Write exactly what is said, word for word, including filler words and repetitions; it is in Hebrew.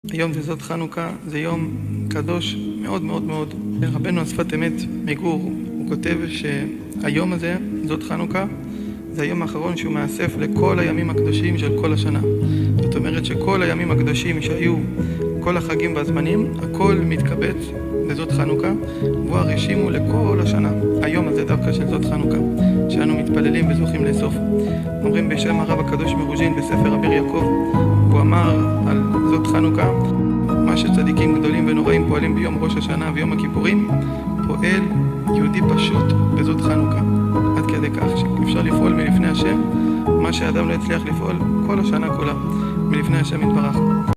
היום זה זאת חנוכה, זה יום קדוש מאוד מאוד מאוד. רבנו השפת אמת מגור, הוא כותב שהיום הזה, זאת חנוכה, זה היום האחרון שהוא מאסף לכל הימים הקדושים של כל השנה. זאת אומרת שכל הימים הקדושים שהיו, כל החגים והזמנים, הכל מתקבץ לזאת חנוכה, והוא הרשימו לכל השנה. היום הזה דווקא של זאת חנוכה, שאנו מתפללים וזוכים לאסוף. אומרים בשם הרב הקדוש מרוז'ין בספר אביר יעקב, הוא אמר על זאת חנוכה, מה שצדיקים גדולים ונוראים פועלים ביום ראש השנה ויום הכיפורים, פועל יהודי פשוט בזאת חנוכה. עד כדי כך שאפשר לפעול מלפני השם, מה שאדם לא הצליח לפעול כל השנה כולה, מלפני השם יתברך.